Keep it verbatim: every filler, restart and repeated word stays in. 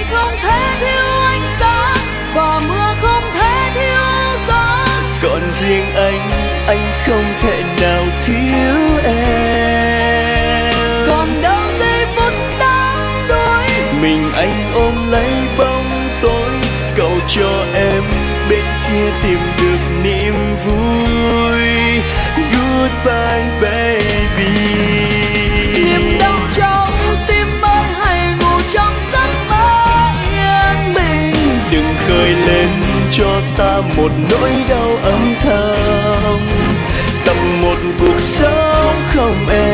không thể thiếu ánh sáng và mưa không thể thiếu gió. Còn riêng anh, anh không thể nào thiếu em. Còn đâu giây phút đắm đuối, mình anh ôm lấy bóng tối, cầu cho em bên kia tìm được niềm vui. Goodbye baby. niềm đau trong tim ơi hãy ngủ trong giấc mơ yên bình. Đừng khơi lên cho ta một nỗi đau âm thầm, tập một cuộc sống không em.